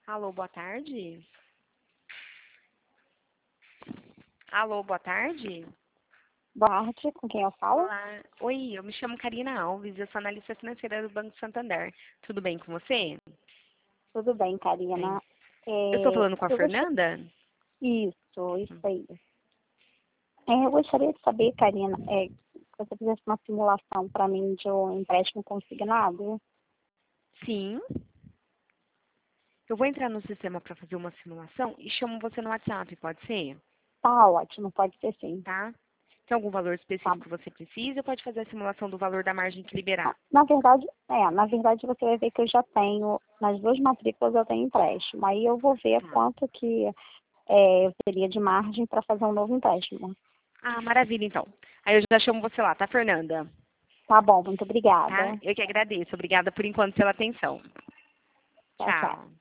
Alô, boa tarde. Alô, boa tarde. Boa tarde, com quem eu falo? Olá. Oi, eu me chamo Karina Alves, eu sou analista financeira do Banco Santander. Tudo bem com você? Tudo bem, Bem. Karina. Eu estou falando com a Eu gostaria... Fernanda? Isso aí. Eu gostaria de saber, Karina, que você fizesse uma simulação para mim de um empréstimo consignado. Sim. Eu vou entrar no sistema para fazer uma simulação e chamo você no WhatsApp, pode ser? Tá ótimo, pode ser sim. Tá? Tem algum valor Tá. específico que você precisa ou pode fazer a simulação do valor da margem que liberar? Na verdade você vai ver que eu já tenho, nas duas matrículas eu tenho empréstimo. Aí eu vou ver Tá. quanto que eu teria de margem para fazer um novo empréstimo. Ah, maravilha, então. Aí eu já chamo você lá, tá, Fernanda? Tá bom, muito Tá? obrigada. Eu que agradeço. Obrigada por enquanto pela atenção. Tchau, tchau. Tchau.